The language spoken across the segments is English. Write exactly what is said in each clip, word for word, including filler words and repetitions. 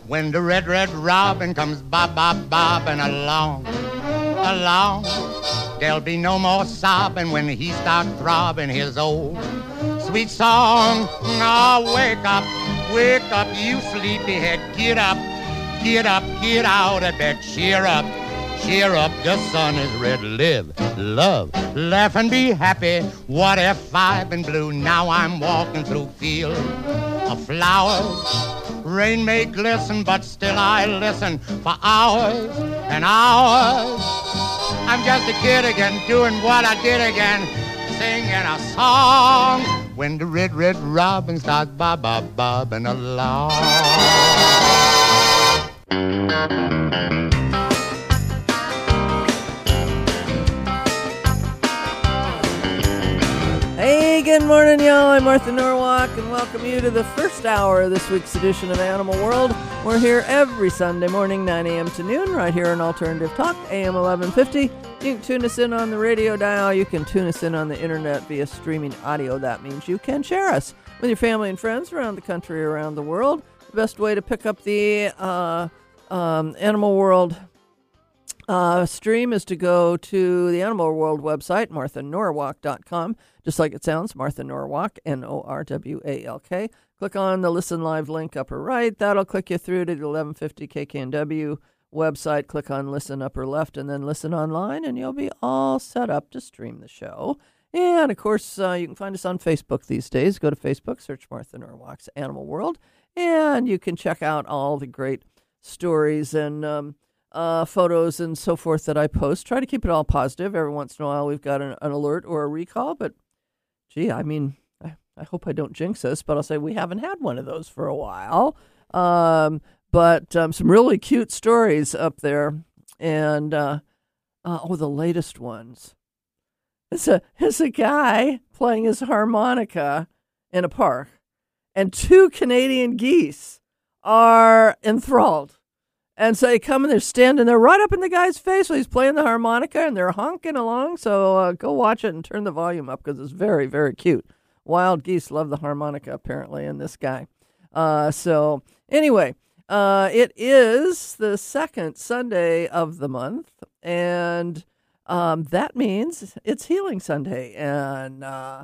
When the red, red robin comes bob, bob, bobbing along, along, there'll be no more sobbing when he starts throbbing his old sweet song. Oh, wake up, wake up, you sleepyhead, get up, get up, get out of bed, cheer up, cheer up, the sun is red. Live, love, laugh and be happy. What if I've been blue? Now I'm walking through fields of flowers. Rain may glisten, but still I listen for hours and hours. I'm just a kid again, doing what I did again, singing a song. When the red, red robin starts bob, bob, bobbing along. Hey, good morning, y'all. I'm Martha Norwalk, and welcome you to the first hour of this week's edition of Animal World. We're here every Sunday morning, nine a.m. to noon, right here on Alternative Talk, A M eleven fifty. You can tune us in on the radio dial. You can tune us in on the internet via streaming audio. That means you can share us with your family and friends around the country, around the world. The best way to pick up the uh, um, Animal World Uh, stream is to go to the Animal World website, martha norwalk dot com, just like it sounds, Martha Norwalk, N O R W A L K. Click on the Listen Live link upper right. That'll click you through to the eleven fifty K K N W website. Click on Listen upper left and then Listen Online, and you'll be all set up to stream the show. And, of course, uh, you can find us on Facebook these days. Go to Facebook, search Martha Norwalk's Animal World, and you can check out all the great stories and um, Uh, photos and so forth that I post. Try to keep it all positive. Every once in a while we've got an, an alert or a recall, but gee, I mean, I, I hope I don't jinx us, but I'll say we haven't had one of those for a while. Um, but um, some really cute stories up there. And, uh, uh, oh, the latest ones. It's a, it's a guy playing his harmonica in a park, and two Canadian geese are enthralled. And so they come and they're standing there right up in the guy's face while he's playing the harmonica, and they're honking along. So uh, go watch it and turn the volume up because it's very, very cute. Wild geese love the harmonica, apparently, and this guy. Uh, so anyway, uh, it is the second Sunday of the month, and um, that means it's Healing Sunday. And uh,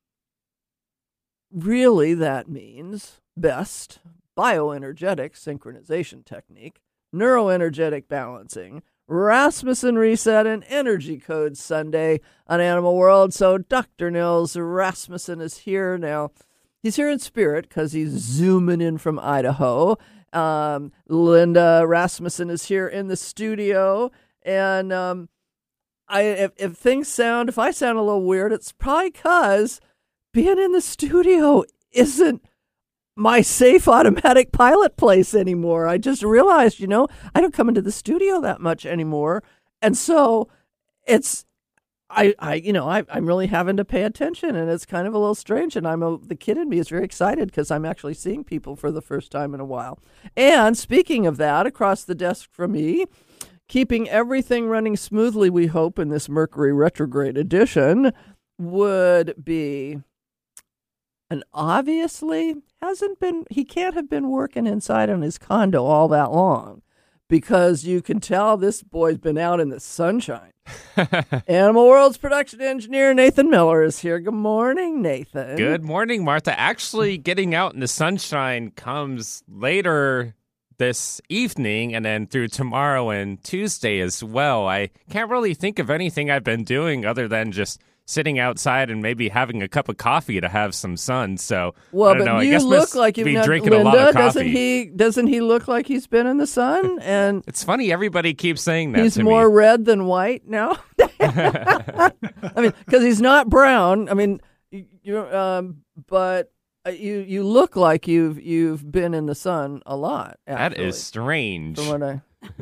really that means best bioenergetic synchronization technique, neuroenergetic balancing, Rasmussen Reset, and Energy Code Sunday on Animal World. So Doctor Nils Rasmussen is here now. He's here in spirit because he's zooming in from Idaho. Um, Linda Rasmussen is here in the studio. And um, I, if, if things sound, if I sound a little weird, it's probably because being in the studio isn't my safe automatic pilot place anymore. I just realized, you know, I don't come into the studio that much anymore. And so it's, I, I you know, I, I'm really having to pay attention, and it's kind of a little strange. And I'm a, the kid in me is very excited because I'm actually seeing people for the first time in a while. And speaking of that, across the desk from me, keeping everything running smoothly, we hope, in this Mercury retrograde edition, would be, and obviously hasn't been, he can't have been working inside on his condo all that long, because you can tell this boy's been out in the sunshine. Animal World's production engineer, Nathan Miller, is here. Good morning, Nathan. Good morning, Martha. Actually, getting out in the sunshine comes later this evening and then through tomorrow and Tuesday as well. I can't really think of anything I've been doing other than just sitting outside and maybe having a cup of coffee to have some sun. So, well, I don't but know. you I guess look like you've be not, drinking Linda, a lot of coffee. Doesn't he? Doesn't he look like he's been in the sun? And it's funny. Everybody keeps saying that. He's to more me. red than white now. I mean, because he's not brown. I mean, you. Um, but you you look like you've you've been in the sun a lot. Actually, that is strange. From what I.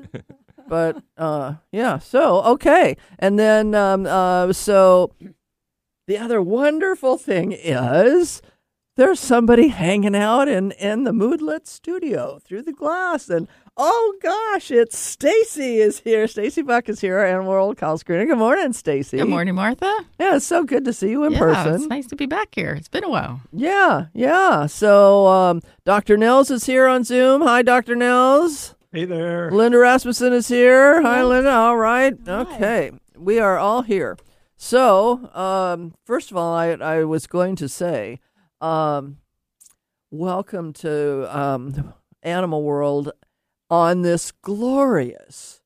But uh, yeah. So okay, and then um, uh, so. The other wonderful thing is there's somebody hanging out in, in the Moodlet studio through the glass. And, oh, gosh, it's Stacy is here. Stacy Buck is here, our Animal World call screener. Good morning, Stacy. Good morning, Martha. Yeah, it's so good to see you in yeah, person. It's nice to be back here. It's been a while. Yeah, yeah. So um, Doctor Nels is here on Zoom. Hi, Doctor Nels. Hey there. Linda Rasmussen is here. Hi, Linda. All right. Okay. We are all here. So, um, first of all, I, I was going to say, um, welcome to um, Animal World on this glorious,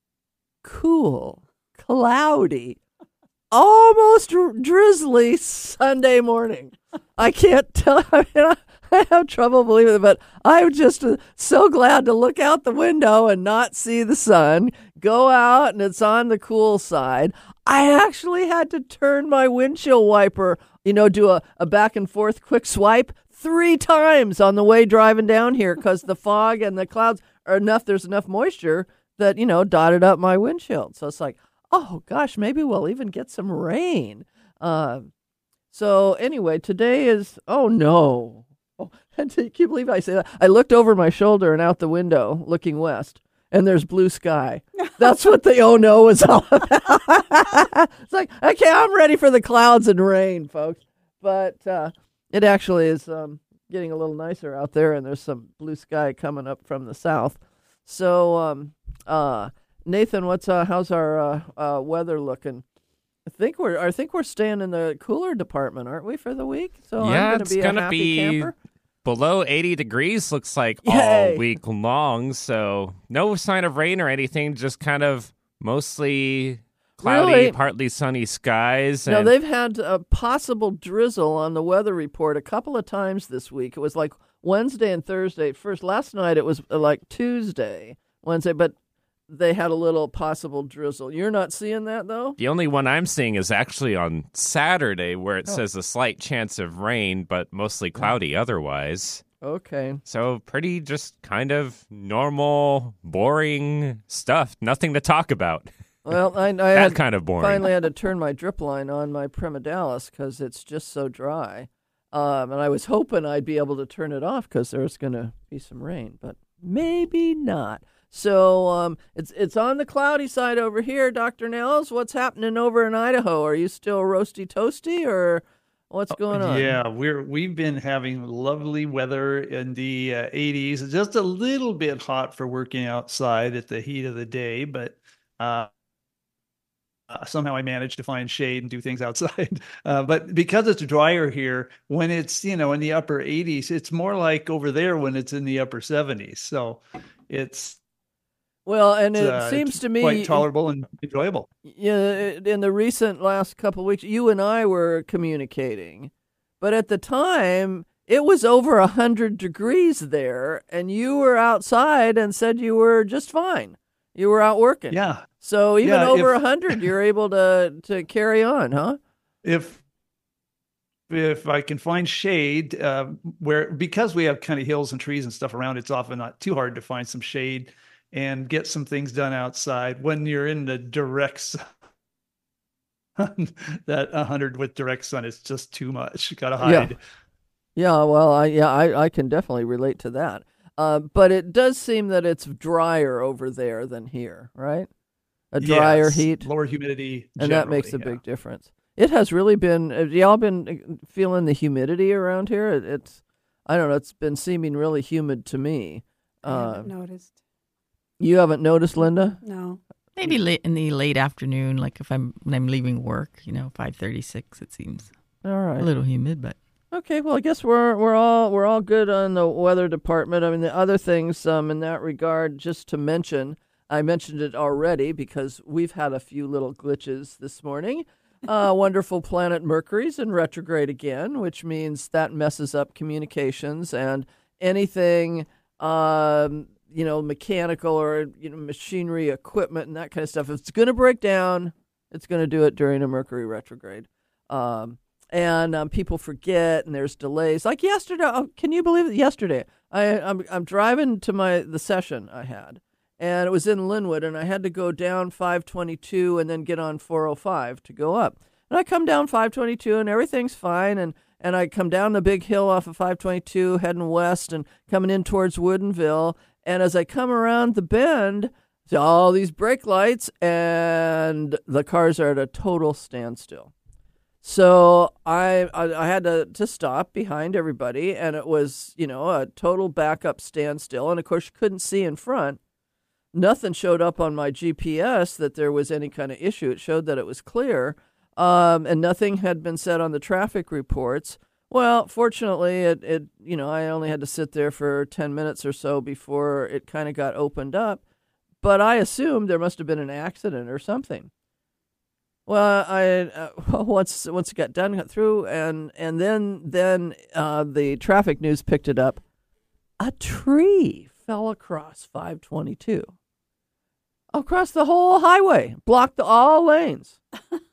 cool, cloudy, almost drizzly Sunday morning. I can't tell. I mean, I, I have trouble believing it, but I'm just uh, so glad to look out the window and not see the sun, go out, and it's on the cool side. I actually had to turn my windshield wiper, you know, do a, a back and forth quick swipe three times on the way driving down here because the fog and the clouds are enough, there's enough moisture that, you know, dotted up my windshield. So it's like, oh, gosh, maybe we'll even get some rain. Uh, so anyway, today is, oh, no. Oh, and can you believe I say that? I looked over my shoulder and out the window looking west, and there's blue sky. That's what the oh no is all about. It's like, okay, I'm ready for the clouds and rain, folks. But uh, it actually is um, getting a little nicer out there, and there's some blue sky coming up from the south. So, um, uh, Nathan, what's uh, how's our uh, uh, weather looking? I think we're I think we're staying in the cooler department, aren't we, for the week? So yeah, I'm gonna it's be gonna a happy be camper. below eighty degrees. Looks like Yay. all week long. So no sign of rain or anything. Just kind of mostly cloudy, Really? partly sunny skies. No, And they've had a possible drizzle on the weather report a couple of times this week. It was like Wednesday and Thursday at first. Last night it was uh, like Tuesday, Wednesday, but they had a little possible drizzle. You're not seeing that, though? the only one I'm seeing is actually on Saturday, where it Oh. says a slight chance of rain, but mostly cloudy otherwise. Okay. So pretty just kind of normal, boring stuff. Nothing to talk about. Well, I, I That had, kind of boring. finally had to turn my drip line on my Primadellis because it's just so dry. Um, and I was hoping I'd be able to turn it off because there was going to be some rain, but maybe not. So um, it's it's on the cloudy side over here, Doctor Nels. What's happening over in Idaho? Are you still roasty toasty, or what's going on? Yeah, we're we've been having lovely weather in the uh, eighties. Just a little bit hot for working outside at the heat of the day, but uh, uh, somehow I managed to find shade and do things outside. Uh, but because it's drier here, when it's you know in the upper eighties, it's more like over there when it's in the upper seventies. So it's Well, and it uh, seems to me quite tolerable and enjoyable. Yeah, in the recent last couple of weeks, you and I were communicating, but at the time it was over a hundred degrees there, and you were outside and said you were just fine. You were out working. Yeah. So even Yeah, over a if- hundred, you're able to to carry on, huh? If if I can find shade, uh, where because we have kind of hills and trees and stuff around, it's often not too hard to find some shade and get some things done outside. When you're in the direct sun, that one hundred with direct sun is just too much. You gotta hide. Yeah. Well, I yeah, I, I can definitely relate to that. Uh, but it does seem that it's drier over there than here, right? A drier Yes, heat. lower humidity, And that makes a generally, big difference. It has really been. Have y'all been feeling the humidity around here? It, it's, I don't know. It's been seeming really humid to me. I Uh, haven't noticed. you haven't noticed, Linda? No. Maybe late in the late afternoon, like if I'm when I'm leaving work, you know, five thirty six. It seems All right. a little humid, but Okay. Well, I guess we're we're all we're all good on the weather department. I mean, the other things um, in that regard, just to mention, I mentioned it already because we've had a few little glitches this morning. Uh, wonderful planet Mercury's in retrograde again, which means that messes up communications and anything, um, you know, mechanical or you know machinery, equipment, and that kind of stuff. If it's going to break down, it's going to do it during a Mercury retrograde. Um, and um, people forget, and there's delays. Like yesterday, oh, can you believe it? Yesterday, I, I'm I'm driving to my the session I had. And it was in Linwood, and I had to go down five twenty-two and then get on four oh five to go up. And I come down five twenty-two and everything's fine. And, and I come down the big hill off of five twenty-two, heading west and coming in towards Woodinville. And as I come around the bend, see all these brake lights, and the cars are at a total standstill. So I I, I had to, to stop behind everybody, and it was, you know, a total backup standstill. And, of course, you couldn't see in front. Nothing showed up on my G P S that there was any kind of issue. It showed that it was clear, um, and nothing had been said on the traffic reports. Well, fortunately, it, it you know, I only had to sit there for ten minutes or so before it kind of got opened up. But I assumed there must have been an accident or something. Well, I uh, once once it got done, got through, and and then then uh, the traffic news picked it up. A tree fell across five twenty-two, across the whole highway, blocked all lanes.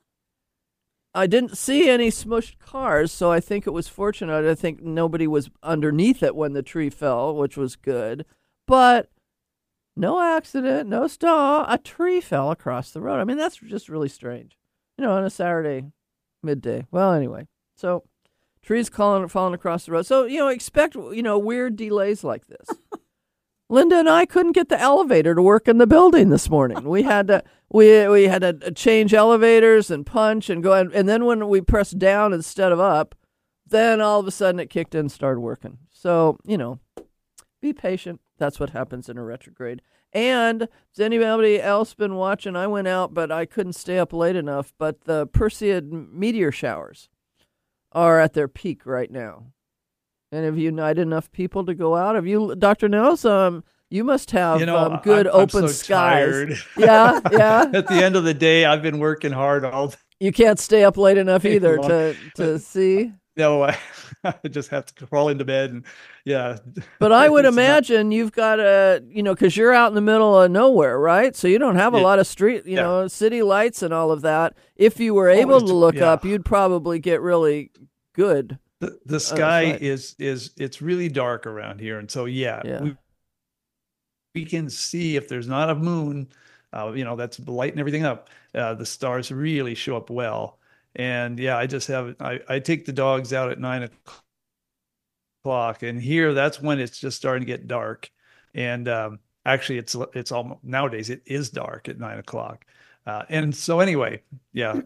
I didn't see any smushed cars, so I think it was fortunate. I think nobody was underneath it when the tree fell, which was good. But no accident, no stall. A tree fell across the road. I mean, that's just really strange. You know, on a Saturday midday. Well, anyway, so trees falling, falling across the road. So, you know, expect, you know, weird delays like this. Linda and I couldn't get the elevator to work in the building this morning. We had to we we had to change elevators and punch and go, and, and then when we pressed down instead of up, then all of a sudden it kicked in and started working. So, you know, be patient. That's what happens in a retrograde. And has anybody else been watching? I went out, but I couldn't stay up late enough. But the Perseid meteor showers are at their peak right now. And have you united enough people to go out? Have you, Doctor Nels? Um, you must have you know, um, good I'm, open I'm so skies. Tired. Yeah, yeah. At the end of the day, I've been working hard all day. You can't stay up late enough either to to see. No, I, I just have to crawl into bed and yeah. But I would It's imagine not, you've got a, you know, because you're out in the middle of nowhere, right? So you don't have a yeah, lot of street, you yeah. know, city lights and all of that. If you were able Oh, to look yeah. up, you'd probably get really good. The, the sky right. is is it's really dark around here, and so yeah, Yeah. we we can see if there's not a moon, uh, you know, that's lighting everything up. Uh, the stars really show up well, and yeah, I just have I I take the dogs out at nine o'clock, and here that's when it's just starting to get dark, and um, actually it's it's almost nowadays it is dark at nine o'clock, uh, and so anyway, yeah.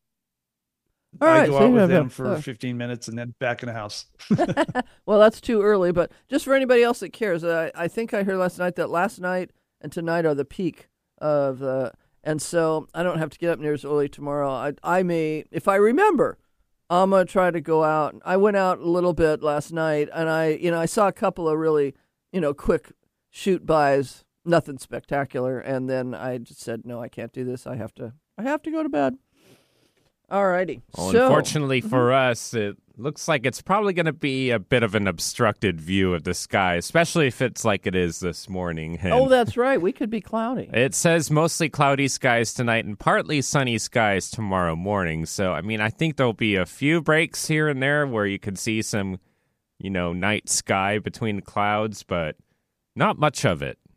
All I right, go so out you with have them a- for uh, fifteen minutes and then back in the house. Well, that's too early, but just for anybody else that cares, I, I think I heard last night that last night and tonight are the peak of the, and so I don't have to get up near as early tomorrow. I, I may, if I remember, I'm gonna try to go out. I went out a little bit last night, and I, you know, I saw a couple of really, you know, quick shoot bys, nothing spectacular, and then I just said, no, I can't do this. I have to, I have to go to bed. All righty. Well, so, unfortunately for us, it looks like it's probably going to be a bit of an obstructed view of the sky, especially if it's like it is this morning. And oh, that's right. We could be cloudy. it says mostly cloudy skies tonight and partly sunny skies tomorrow morning. So, I mean, I think there'll be a few breaks here and there where you can see some, you know, night sky between clouds, but not much of it.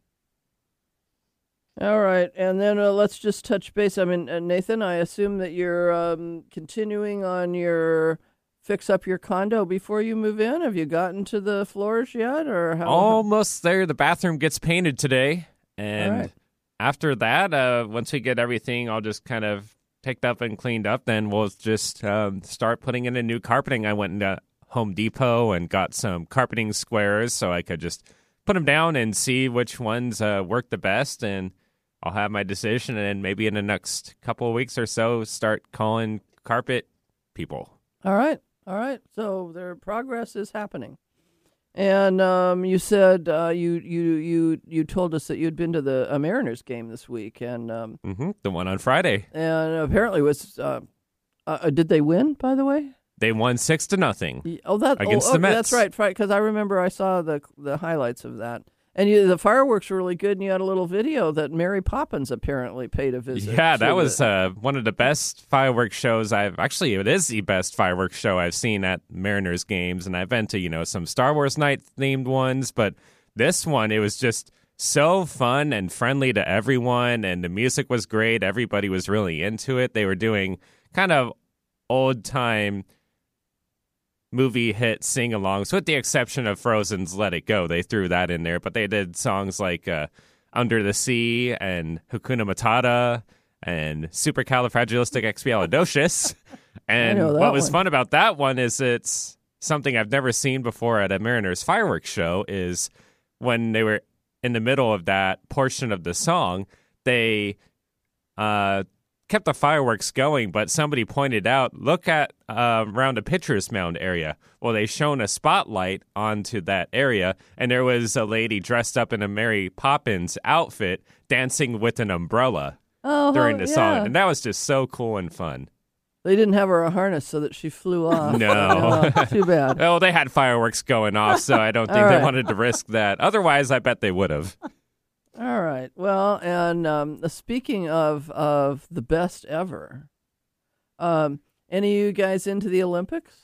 All right, and then uh, let's just touch base. I mean, uh, Nathan, I assume that you're um, continuing on your fix up your condo before you move in. Have you gotten to the floors yet, or how? Almost there. The bathroom gets painted today. And All right. after that, uh, once we get everything, I'll just kind of picked up and cleaned up. Then we'll just um, start putting in a new carpeting. I went into Home Depot and got some carpeting squares so I could just put them down and see which ones uh, work the best. And I'll have my decision, and maybe in the next couple of weeks or so, start calling carpet people. All right, all right. So their progress is happening. And um, you said uh, you you you you told us that you'd been to the uh, Mariners game this week, and um, Mm-hmm. The one on Friday. and apparently was uh, uh, did they win? By the way. They won six to nothing. Y- Oh, that Against oh, the okay, That's Mets. right, because I remember I saw the the highlights of that. And you, the fireworks were really good, and you had a little video that Mary Poppins apparently paid a visit. Yeah, to that was the- uh, one of the best fireworks shows I've actually. It is the best fireworks show I've seen at Mariners games, and I've been to you know some Star Wars night themed ones, but this one it was just so fun and friendly to everyone, and the music was great. Everybody was really into it. They were doing kind of old time movie hit sing-alongs, with the exception of Frozen's Let It Go. They threw that in there, but they did songs like uh, Under the Sea and Hakuna Matata and Supercalifragilisticexpialidocious. And what was one. fun about that one is it's something I've never seen before at a Mariners fireworks show, is when they were in the middle of that portion of the song, they uh, kept the fireworks going, but somebody pointed out, look at uh, around the pitcher's mound area. Well, they shone a spotlight onto that area, and there was a lady dressed up in a Mary Poppins outfit dancing with an umbrella oh, during the yeah. song. And that was just so cool and fun. They didn't have her a harness so that she flew off. No. No, too bad. Oh, they had fireworks going off, so I don't think All they right. wanted to risk that. Otherwise, I bet they would have. All right. Well, and um, speaking of of the best ever, um, any of you guys into the Olympics?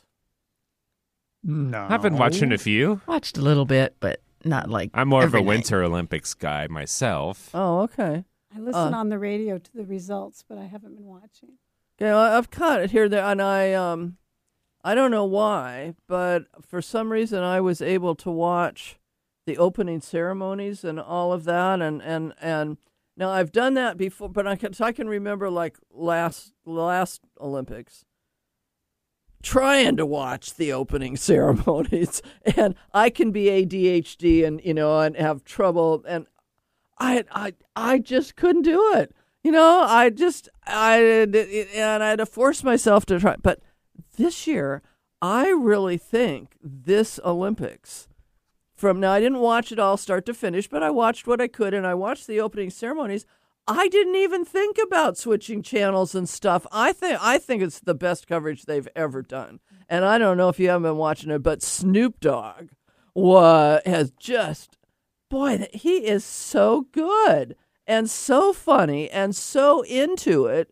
No. I've been watching a few. Watched a little bit, but not like I'm more every of a night. Winter Olympics guy myself. Oh, okay. I listen Uh, on the radio to the results, but I haven't been watching. Okay, well, I've caught it here, there, and I um, I don't know why, but for some reason I was able to watch the opening ceremonies and all of that, and and and now I've done that before, but I can so I can remember like last last Olympics trying to watch the opening ceremonies, and I can be A D H D and you know and have trouble, and I I I just couldn't do it. You know, I just, I, and I had to force myself to try. But this year, I really think this Olympics, from now, I didn't watch it all start to finish, but I watched what I could, and I watched the opening ceremonies. I didn't even think about switching channels and stuff. I think, I think it's the best coverage they've ever done. And I don't know if you haven't been watching it, but Snoop Dogg was, has just, boy, he is so good. And so funny and so into it,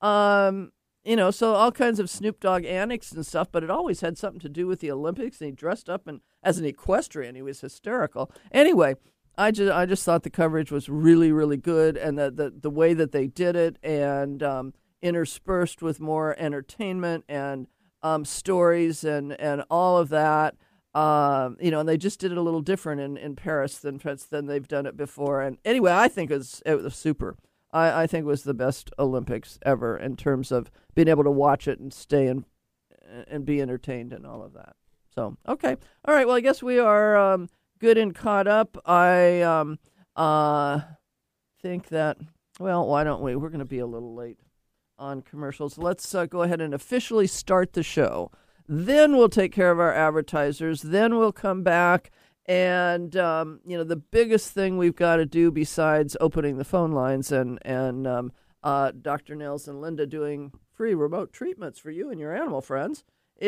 um, you know, so all kinds of Snoop Dogg antics and stuff, but it always had something to do with the Olympics, and he dressed up and as an equestrian. He was hysterical. Anyway, I just I just thought the coverage was really, really good, and the, the, the way that they did it, and um, interspersed with more entertainment and um, stories and, and all of that. Um, you know, and they just did it a little different in, in Paris than than they've done it before. And anyway, I think it was, it was super. I, I think it was the best Olympics ever in terms of being able to watch it and stay and and be entertained and all of that. So, okay. All right. Well, I guess we are um, good and caught up. I um, uh, think that, well, why don't we? We're going to be a little late on commercials. Let's uh, go ahead and officially start the show. Then we'll take care of our advertisers. Then we'll come back. And, um, you know, the biggest thing we've got to do besides opening the phone lines and, and um, uh, Doctor Nels and Linda doing free remote treatments for you and your animal friends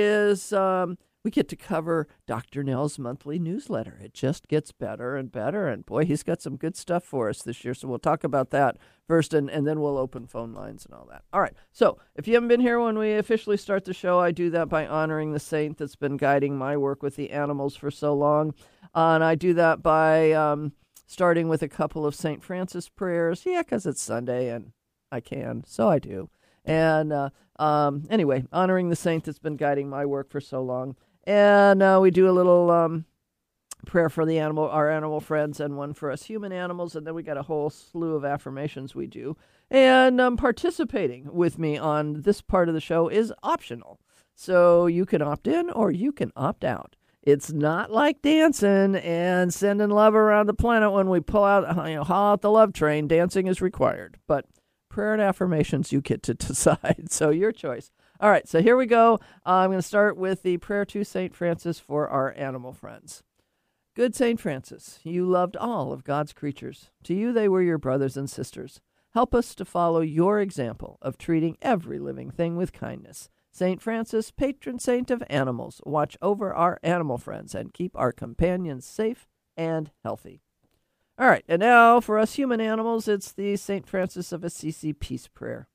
is um, we get to cover Doctor Nels' monthly newsletter. It just gets better and better. And, boy, he's got some good stuff for us this year. So we'll talk about that first, and, and then we'll open phone lines and all that. All right. So if you haven't been here when we officially start the show, I do that by honoring the saint that's been guiding my work with the animals for so long. Uh, and I do that by um, starting with a couple of Saint Francis prayers. Yeah, because it's Sunday and I can, so I do. And uh, um, anyway, honoring the saint that's been guiding my work for so long. And uh, we do a little um, prayer for the animal, our animal friends, and one for us human animals. And then we got a whole slew of affirmations we do. And um, participating with me on this part of the show is optional. So you can opt in or you can opt out. It's not like dancing and sending love around the planet when we pull out, you know, haul out the love train. Dancing is required. But prayer and affirmations, you get to decide. So your choice. All right, so here we go. Uh, I'm going to start with the prayer to Saint Francis for our animal friends. Good Saint Francis, you loved all of God's creatures. To you they were your brothers and sisters. Help us to follow your example of treating every living thing with kindness. Saint Francis, patron saint of animals, watch over our animal friends and keep our companions safe and healthy. All right, and now for us human animals, it's the Saint Francis of Assisi peace prayer.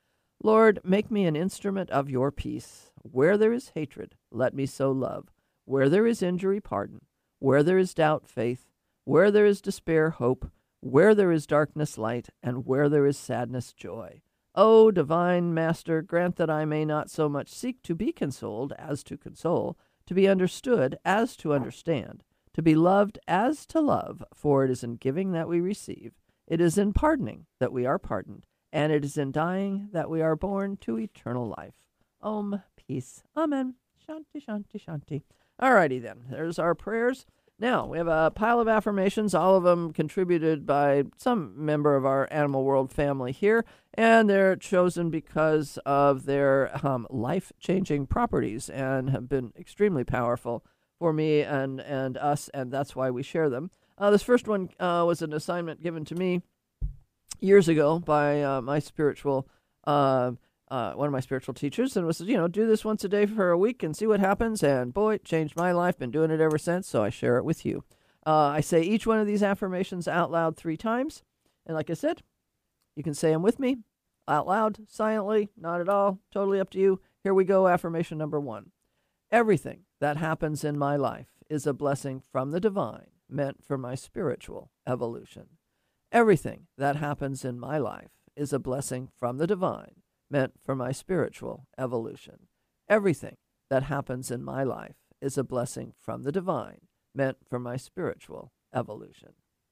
Lord, make me an instrument of your peace. Where there is hatred, let me sow love. Where there is injury, pardon. Where there is doubt, faith. Where there is despair, hope. Where there is darkness, light. And where there is sadness, joy. O divine Master, grant that I may not so much seek to be consoled as to console, to be understood as to understand, to be loved as to love, for it is in giving that we receive, it is in pardoning that we are pardoned, and it is in dying that we are born to eternal life. Om, peace. Amen. Shanti, shanti, shanti. All righty then. There's our prayers. Now, we have a pile of affirmations, all of them contributed by some member of our Animal World family here, and they're chosen because of their um, life-changing properties and have been extremely powerful for me and, and us, and that's why we share them. Uh, this first one uh, was an assignment given to me years ago by uh, my spiritual uh Uh, one of my spiritual teachers, and was, you know, do this once a day for a week and see what happens. And boy, it changed my life. Been doing it ever since, so I share it with you. Uh, I say each one of these affirmations out loud three times. And like I said, you can say them with me, out loud, silently, not at all, totally up to you. Here we go, affirmation number one. Everything that happens in my life is a blessing from the divine, meant for my spiritual evolution. Everything that happens in my life is a blessing from the divine, meant for my spiritual evolution. Everything that happens in my life is a blessing from the divine, meant for my spiritual evolution.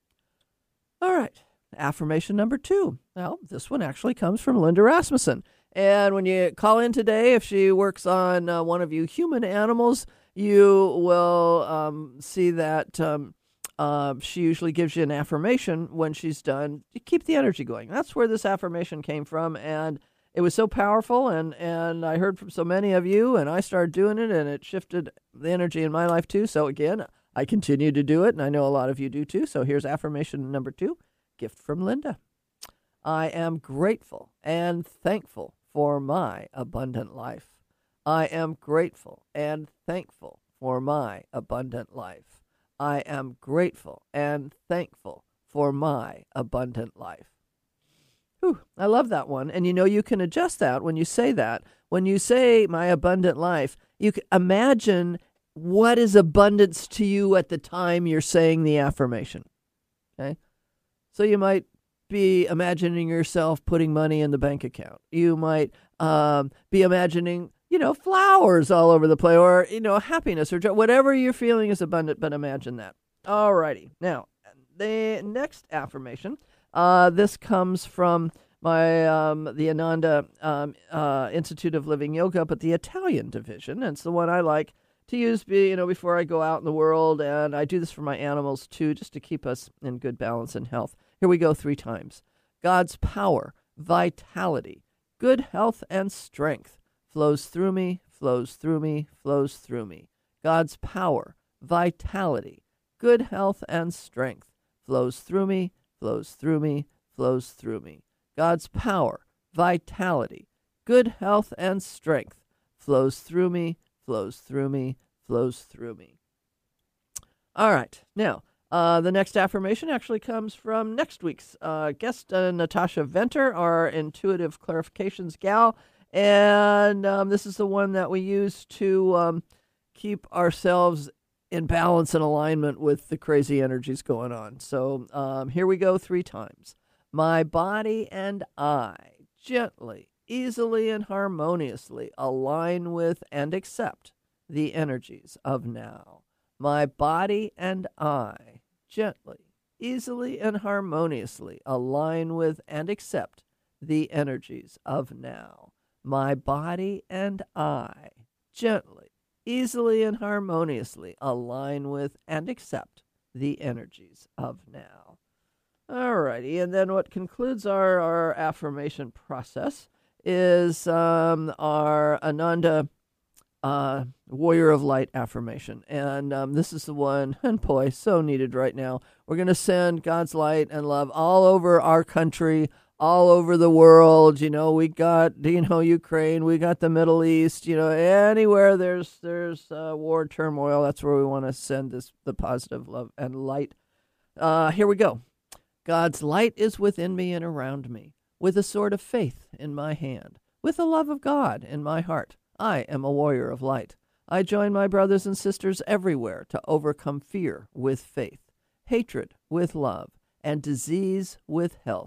All right, affirmation number two. Well, this one actually comes from Linda Rasmussen. And when you call in today, if she works on uh, one of you human animals, you will um, see that um, uh, she usually gives you an affirmation when she's done to keep the energy going. That's where this affirmation came from, and it was so powerful, and, and I heard from so many of you, and I started doing it, and it shifted the energy in my life too. So again, I continue to do it, and I know a lot of you do too. So here's affirmation number two, gift from Linda. I am grateful and thankful for my abundant life. I am grateful and thankful for my abundant life. I am grateful and thankful for my abundant life. Whew, I love that one. And you know, you can adjust that when you say that. When you say my abundant life, you can imagine what is abundance to you at the time you're saying the affirmation. Okay? So you might be imagining yourself putting money in the bank account. You might um, be imagining, you know, flowers all over the place, or, you know, happiness, or joy, whatever you're feeling is abundant, but imagine that. All righty. Now, the next affirmation. Uh, this comes from my um, the Ananda um, uh, Institute of Living Yoga, but the Italian division. And it's the one I like to use, be, you know, before I go out in the world. And I do this for my animals too, just to keep us in good balance and health. Here we go three times. God's power, vitality, good health, and strength flows through me, flows through me, flows through me. God's power, vitality, good health, and strength flows through me, flows through me, flows through me. God's power, vitality, good health, and strength flows through me, flows through me, flows through me. All right. Now, uh, the next affirmation actually comes from next week's uh, guest, uh, Natasha Venter, our Intuitive Clarifications gal. And um, this is the one that we use to um, keep ourselves in balance and alignment with the crazy energies going on. So um, here we go three times. My body and I gently, easily, and harmoniously align with and accept the energies of now. My body and I gently, easily, and harmoniously align with and accept the energies of now. My body and I gently, easily, and harmoniously align with and accept the energies of now. All righty, and then what concludes our, our affirmation process is um, our Ananda uh, Warrior of Light affirmation. And um, this is the one, and boy, so needed right now. We're going to send God's light and love all over our country, all over the world. You know, we got, you know, Ukraine, we got the Middle East, you know, anywhere there's there's uh, war, turmoil, that's where we want to send this the positive love and light. Uh, here we go. God's light is within me and around me, with a sword of faith in my hand, with the love of God in my heart. I am a warrior of light. I join my brothers and sisters everywhere to overcome fear with faith, hatred with love, and disease with health.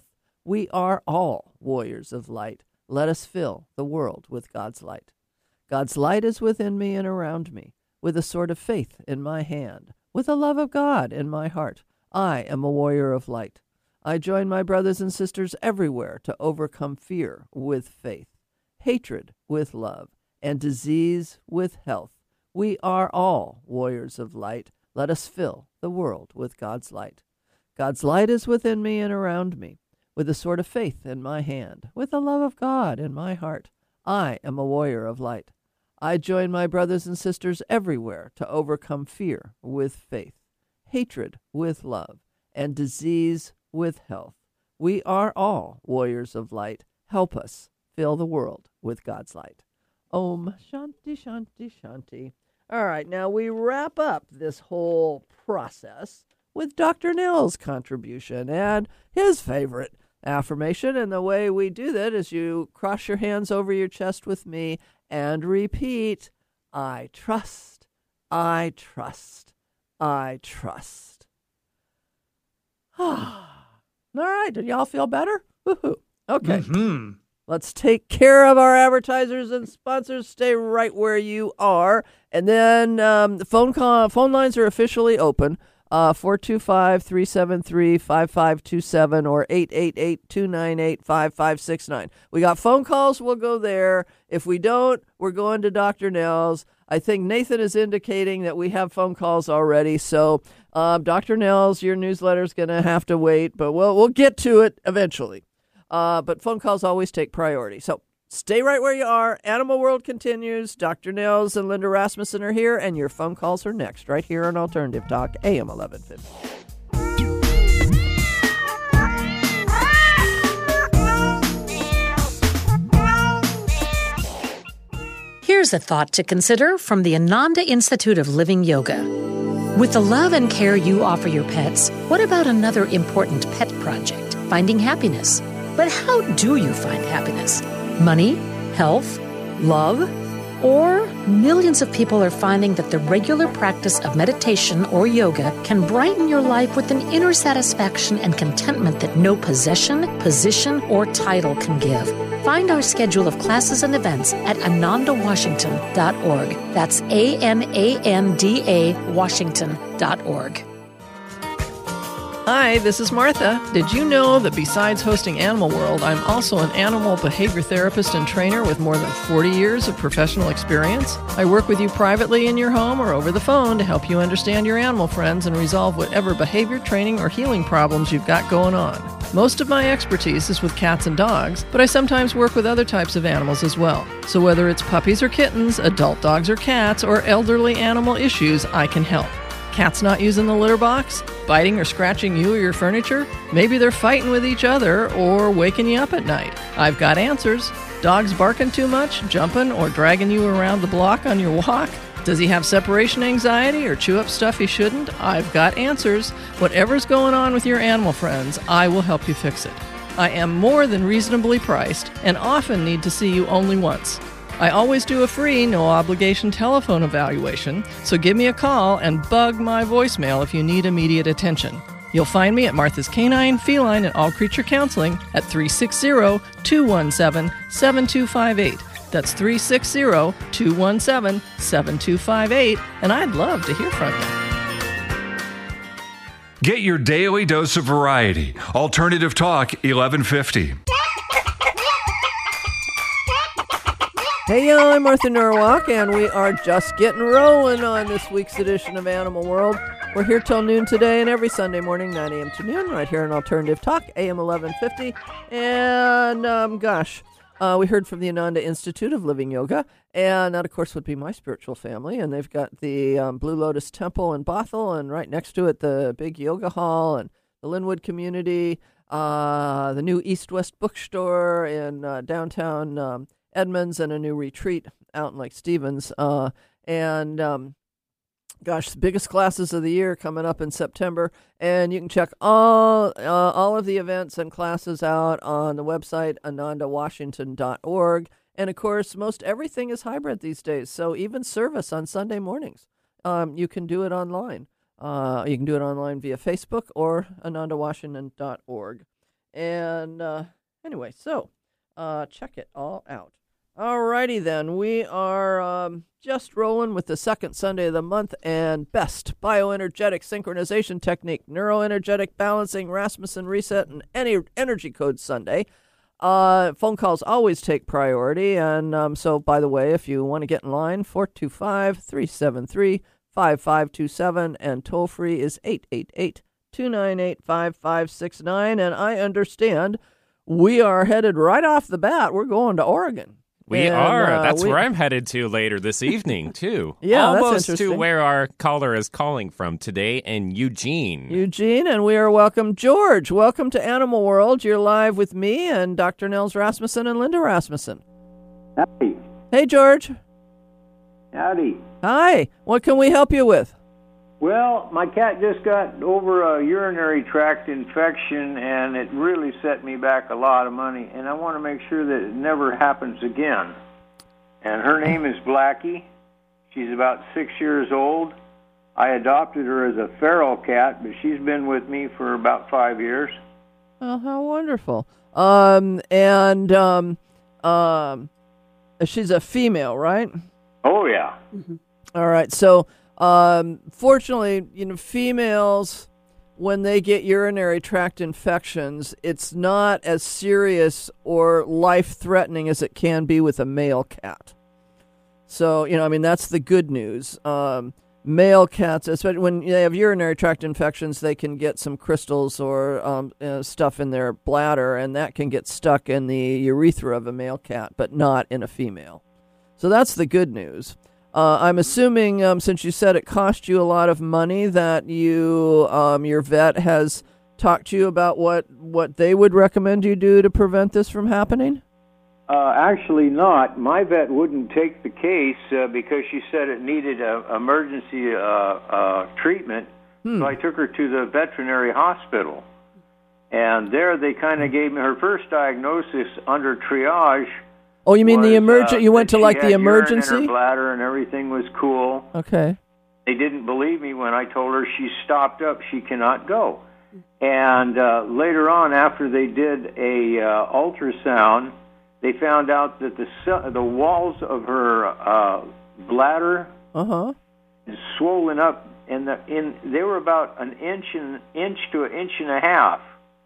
We are all warriors of light. Let us fill the world with God's light. God's light is within me and around me, with a sword of faith in my hand, with the love of God in my heart. I am a warrior of light. I join my brothers and sisters everywhere to overcome fear with faith, hatred with love, and disease with health. We are all warriors of light. Let us fill the world with God's light. God's light is within me and around me, with the sword of faith in my hand, with the love of God in my heart. I am a warrior of light. I join my brothers and sisters everywhere to overcome fear with faith, hatred with love, and disease with health. We are all warriors of light. Help us fill the world with God's light. Om Shanti Shanti Shanti. All right, now we wrap up this whole process with Doctor Nell's contribution and his favorite affirmation. And the way we do that is you cross your hands over your chest with me and repeat, I trust, I trust, I trust. All right, did y'all feel better? Woohoo. Okay. Mm-hmm. Let's take care of our advertisers and sponsors. Stay right where you are. And then um, the phone call, phone lines are officially open. Uh, four two five, three seven three, five five two seven or eight eight eight, two nine eight, five five six nine. We got phone calls, we'll go there. If we don't, we're going to Doctor Nell's. I think Nathan is indicating that we have phone calls already. So uh, Doctor Nell's, your newsletter is going to have to wait, but we'll, we'll get to it eventually. Uh, but phone calls always take priority. So stay right where you are. Animal World continues. Doctor Nels and Linda Rasmussen are here, and your phone calls are next, right here on Alternative Talk, A M eleven fifty. Here's a thought to consider from the Ananda Institute of Living Yoga. With the love and care you offer your pets, what about another important pet project, finding happiness? But how do you find happiness? Money? Health? Love? Or millions of people are finding that the regular practice of meditation or yoga can brighten your life with an inner satisfaction and contentment that no possession, position, or title can give. Find our schedule of classes and events at ananda washington dot org. That's A N A N D A Washington dot org. Hi, this is Martha. Did you know that besides hosting Animal World, I'm also an animal behavior therapist and trainer with more than forty years of professional experience? I work with you privately in your home or over the phone to help you understand your animal friends and resolve whatever behavior, training, or healing problems you've got going on. Most of my expertise is with cats and dogs, but I sometimes work with other types of animals as well. So whether it's puppies or kittens, adult dogs or cats, or elderly animal issues, I can help. Cats not using the litter box? Biting or scratching you or your furniture? Maybe they're fighting with each other or waking you up at night. I've got answers. Dogs barking too much, jumping, or dragging you around the block on your walk? Does he have separation anxiety or chew up stuff he shouldn't? I've got answers. Whatever's going on with your animal friends, I will help you fix it. I am more than reasonably priced and often need to see you only once. I always do a free, no-obligation telephone evaluation, so give me a call and bug my voicemail if you need immediate attention. You'll find me at Martha's Canine, Feline, and All Creature Counseling at three six zero, two one seven, seven two five eight. That's three six zero, two one seven, seven two five eight, and I'd love to hear from you. Get your daily dose of variety. Alternative Talk, eleven fifty. Hey, y'all, I'm Martha Norwalk, and we are just getting rolling on this week's edition of Animal World. We're here till noon today and every Sunday morning, nine a.m. to noon, right here on Alternative Talk, A M eleven fifty. And, um, gosh, uh, we heard from the Ananda Institute of Living Yoga, and that, of course, would be my spiritual family. And they've got the um, Blue Lotus Temple in Bothell, and right next to it, the big yoga hall, and the Linwood community, uh, the new East-West bookstore in uh, downtown um Edmonds, and a new retreat out in Lake Stevens. Uh, and, um, gosh, the biggest classes of the year coming up in September. And you can check all uh, all of the events and classes out on the website, ananda washington dot org. And, of course, most everything is hybrid these days. So even service on Sunday mornings, um, you can do it online. Uh, you can do it online via Facebook or ananda washington dot org. And uh, anyway, so uh, check it all out. Alrighty then, we are um, just rolling with the second Sunday of the month and best bioenergetic synchronization technique, neuroenergetic balancing, Rasmussen reset, and any energy code Sunday. Uh, phone calls always take priority, and um, so by the way, if you want to get in line, four two five, three seven three, five five two seven, and toll free is eight eight eight, two nine eight, five five six nine. And I understand we are headed right off the bat. We're going to Oregon. We and, are. Uh, that's we, where I'm headed to later this evening, too. Yeah, that's Almost interesting. to where our caller is calling from today in Eugene. Eugene, and we are welcome George. Welcome to Animal World. You're live with me and Doctor Nels Rasmussen and Linda Rasmussen. Howdy. Hey, George. Howdy. Hi. What can we help you with? Well, my cat just got over a urinary tract infection, and it really set me back a lot of money, and I want to make sure that it never happens again. And her name is Blackie. She's about six years old. I adopted her as a feral cat, but she's been with me for about five years. Oh, how wonderful. Um, and um, um, she's a female, right? Oh, yeah. Mm-hmm. All right, so... Um, fortunately, you know, females, when they get urinary tract infections, it's not as serious or life-threatening as it can be with a male cat. So, you know, I mean, that's the good news. Um, male cats, especially when they have urinary tract infections, they can get some crystals or um, uh, stuff in their bladder, and that can get stuck in the urethra of a male cat, but not in a female. So that's the good news. Uh, I'm assuming, um, since you said it cost you a lot of money, that you, um, your vet has talked to you about what, what they would recommend you do to prevent this from happening? Uh, actually not. My vet wouldn't take the case uh, because she said it needed a emergency uh, uh, treatment. Hmm. So I took her to the veterinary hospital. And there they kind of gave me her first diagnosis under triage. Oh, you mean was, the emergent? Uh, you went to like the emergency? Urine in her bladder and everything was cool. Okay. They didn't believe me when I told her she's stopped up, she cannot go. And uh, later on, after they did a uh, ultrasound, they found out that the the walls of her uh, bladder uh-huh. swollen up, and the in they were about an inch and inch to an inch and a half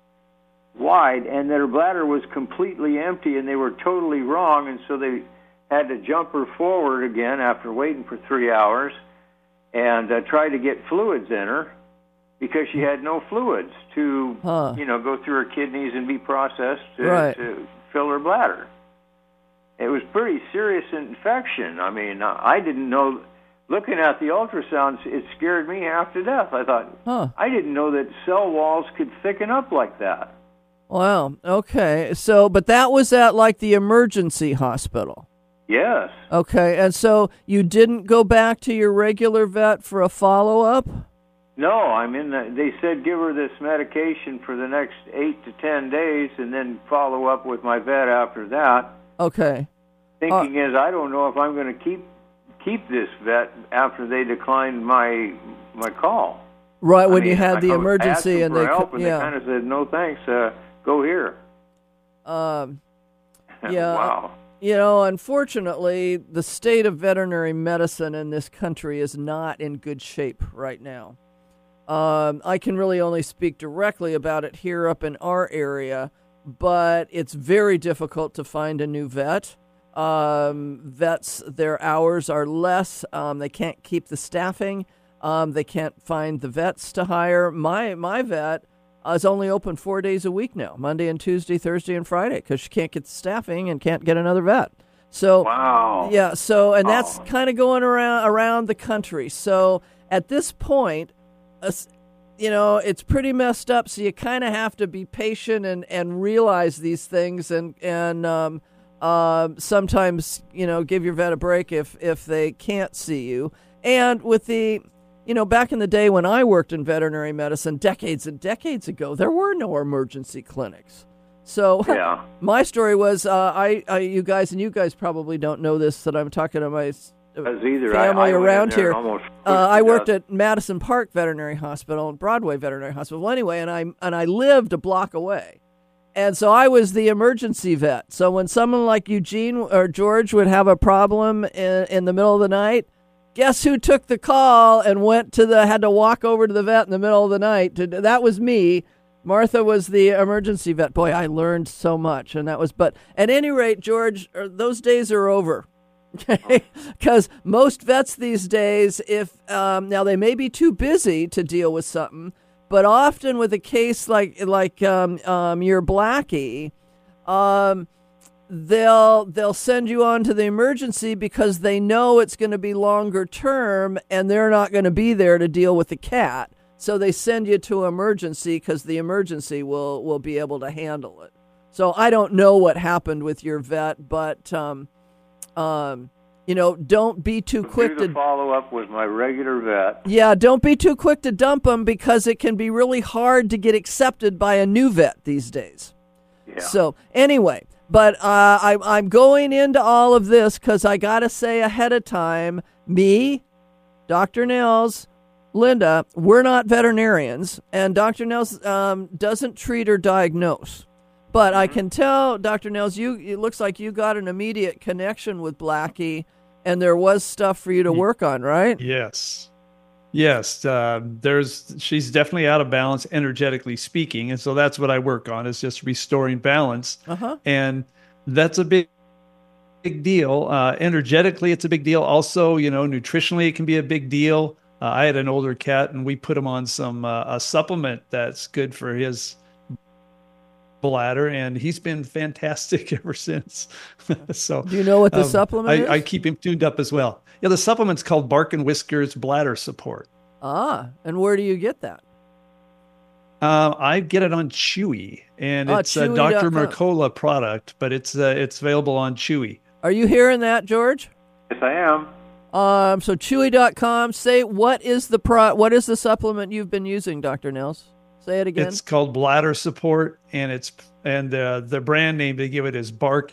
wide, and their bladder was completely empty, and they were totally wrong, and so they had to jump her forward again after waiting for three hours and uh, try to get fluids in her because she had no fluids to, huh. you know, go through her kidneys and be processed to, right. to fill her bladder. It was pretty serious infection. I mean, I didn't know. Looking at the ultrasounds, it scared me half to death. I thought, huh. I didn't know that cell walls could thicken up like that. Wow. Okay. So, but that was at like the emergency hospital. Yes. Okay. And so you didn't go back to your regular vet for a follow-up? No. I mean, they said give her this medication for the next eight to ten days and then follow up with my vet after that. Okay. Thinking uh, is, I don't know if I'm going to keep keep this vet after they declined my my call. Right, when I mean, you had I the emergency and they help, and yeah. they kind of said no thanks. Uh, go here. Um. Yeah. Wow. You know, unfortunately, the state of veterinary medicine in this country is not in good shape right now. Um, I can really only speak directly about it here up in our area, but it's very difficult to find a new vet. Um, vets, their hours are less. Um, they can't keep the staffing. Um, they can't find the vets to hire. My my vet uh, is only open four days a week now, Monday and Tuesday, Thursday and Friday, because she can't get the staffing and can't get another vet. So, wow. Yeah, so, and that's oh. kind of going around around the country. So at this point, uh, you know, it's pretty messed up, so you kind of have to be patient and, and realize these things and, and um, uh, sometimes, you know, give your vet a break if, if they can't see you. And with the, you know, back in the day when I worked in veterinary medicine decades and decades ago, there were no emergency clinics. So yeah. my story was, uh, I, I, you guys, and you guys probably don't know this, that I'm talking to my either. family I, I around here. Uh, I worked at Madison Park Veterinary Hospital and Broadway Veterinary Hospital. Well, anyway, and I and I lived a block away, And so I was the emergency vet. So when someone like Eugene or George would have a problem in, in the middle of the night, guess who took the call and went to the, had to walk over to the vet in the middle of the night? To, that was me. Martha was the emergency vet. Boy, I learned so much. And that was, but at any rate, George, those days are over. Okay, because most vets these days, if um, now they may be too busy to deal with something, but often with a case like like um, um, your Blackie, um, they'll they'll send you on to the emergency because they know it's going to be longer term, and they're not going to be there to deal with the cat. So they send you to emergency because the emergency will will be able to handle it. So I don't know what happened with your vet, but. Um, Um, you know, don't be too quick to to follow up with my regular vet. Yeah, don't be too quick to dump them because it can be really hard to get accepted by a new vet these days. Yeah. So anyway, but uh, I, I'm going into all of this because I got to say ahead of time, me, Doctor Nels, Linda, we're not veterinarians, and Doctor Nels um, doesn't treat or diagnose. But I can tell, Doctor Nels, you it looks like you got an immediate connection with Blackie, and there was stuff for you to work on, right? Yes. Yes. Uh, there's she's definitely out of balance, energetically speaking. And so that's what I work on, is just restoring balance. Uh-huh. And that's a big, big deal. Uh, energetically, it's a big deal. Also, you know, nutritionally, it can be a big deal. Uh, I had an older cat, and we put him on some uh, a supplement that's good for his bladder, and he's been fantastic ever since. So, do you know what the um, supplement I, is? I keep him tuned up as well. Yeah, the supplement's called Bark and Whiskers Bladder Support. Ah, and where do you get that? Uh, I get it on Chewy, and Ah, it's a Chewy Doctor dot com. Mercola product, but it's uh, it's available on Chewy. Are you hearing that, George? Yes, I am. Um, so chewy dot com. Say what is the pro? What is the supplement you've been using, Doctor Nels? Say it again. It's called Bladder Support, and it's and uh, the brand name they give it is Bark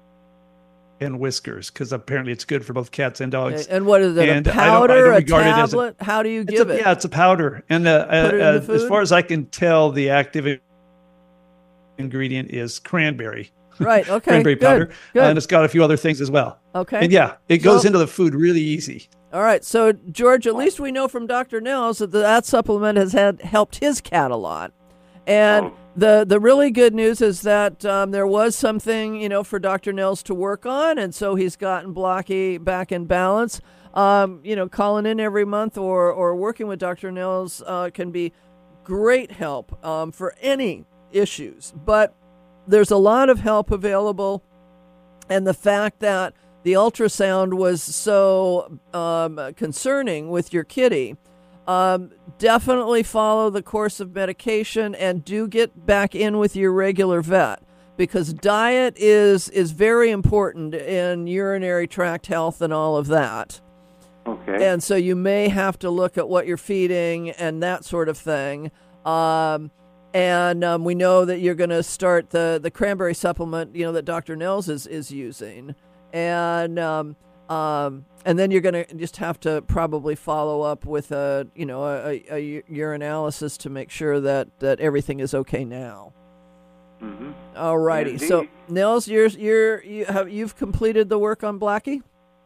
and Whiskers, because apparently it's good for both cats and dogs. Okay, and what is it? And a I don't- I powder, don't a regard it as a- tablet? How do you It's give a, it? Yeah, it's a powder, and uh, Put it in uh, the uh, food? as far as I can tell, the active ingredient is cranberry. Right. Okay. Cranberry good, powder, Good. and it's got a few other things as well. Okay. And yeah, it goes So- into the food really easy. All right. So George, at least we know from Doctor Nels that that supplement has had helped his cat a lot. And Oh. the the really good news is that um, there was something, you know, for Doctor Nels to work on, and so he's gotten Blackie back in balance. Um, you know, calling in every month or or working with Doctor Nels uh, can be great help um, for any issues. But there's a lot of help available, and the fact that the ultrasound was so um, concerning with your kitty. Um, definitely follow the course of medication and do get back in with your regular vet, because diet is is very important in urinary tract health and all of that. Okay. And so you may have to look at what you're feeding and that sort of thing. Um, and um, we know that you're going to start the, the cranberry supplement, you know, that Doctor Nels is, is using. And um, um, and then you're going to just have to probably follow up with a, you know, a, a, a urinalysis to make sure that, that everything is okay now. Mm-hmm. All righty. So, Indeed. Nels, you're, you're, you have, you've completed the work on Blackie?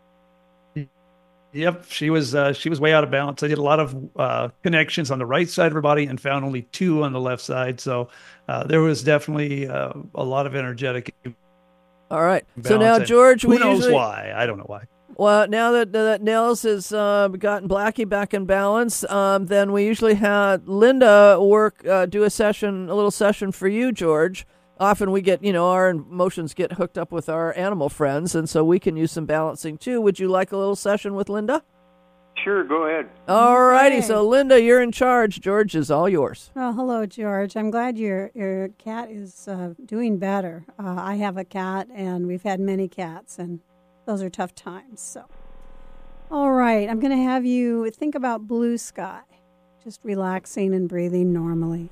Yep, she was uh, she was way out of balance. I did a lot of uh, connections on the right side of her body and found only two on the left side. So uh, there was definitely uh, a lot of energetic All right. balance. So now, And George, who we knows usually, why? I don't know why. Well, now that that Nels has uh, gotten Blackie back in balance, um, then we usually have Linda work uh, do a session, a little session for you, George. Often we get, you know, our emotions get hooked up with our animal friends, and so we can use some balancing too. Would you like a little session with Linda? Sure, go ahead. All righty. Okay. So Linda, you're in charge. George is all yours. Well, hello, George. I'm glad your your cat is uh, doing better. Uh, I have a cat, and we've had many cats, and those are tough times. So, all right, I'm going to have you think about blue sky, just relaxing and breathing normally.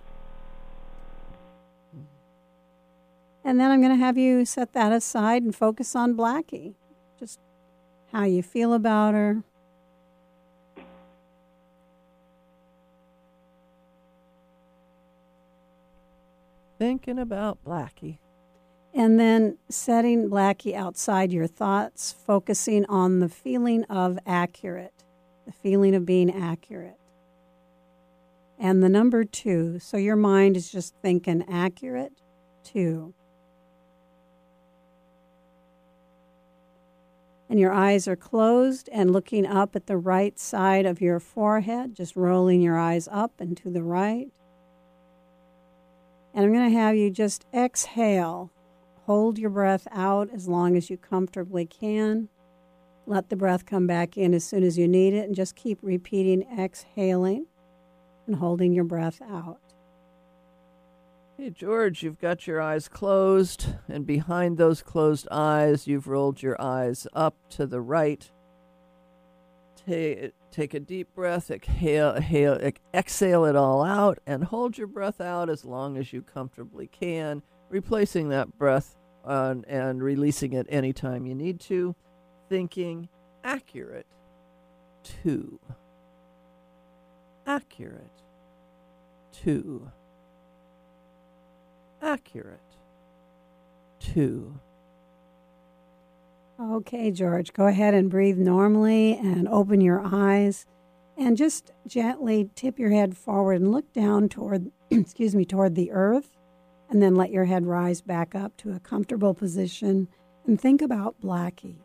And then I'm going to have you set that aside and focus on Blackie, just how you feel about her. Thinking about Blackie. And then setting Blackie outside your thoughts, focusing on the feeling of accurate, the feeling of being accurate. And the number two, so your mind is just thinking accurate, two. And your eyes are closed and looking up at the right side of your forehead, just rolling your eyes up and to the right. And I'm going to have you just exhale. Hold your breath out as long as you comfortably can. Let the breath come back in as soon as you need it, and just keep repeating exhaling and holding your breath out. Hey, George, you've got your eyes closed, and behind those closed eyes, you've rolled your eyes up to the right. Take, take a deep breath, exhale, exhale, exhale it all out, and hold your breath out as long as you comfortably can, replacing that breath uh, and releasing it anytime you need to, thinking accurate, two. Accurate, two. Accurate, two. Okay, George, go ahead and breathe normally and open your eyes and just gently tip your head forward and look down toward, excuse me, toward the earth, and then let your head rise back up to a comfortable position and think about Blackie.